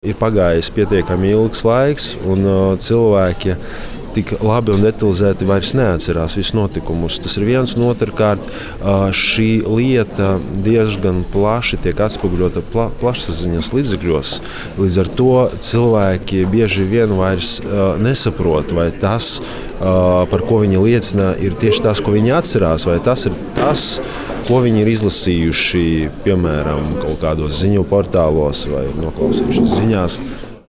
Ir pagājis pietiekami ilgs laiks, un cilvēki tik labi un detalizēti vairs neatcerās visus notikumus. Tas ir viens, un otrkārt šī lieta diezgan plaši tiek atspoguļota plašsaziņas līdzekļos. Līdz ar to cilvēki bieži vien vairs nesaprot, vai tas, par ko viņi liecina, ir tieši tas, ko viņi atcerās, vai tas ir tas, ko viņi ir izlasījuši, piemēram, kaut kādos ziņu portālos vai noklausījušies ziņās.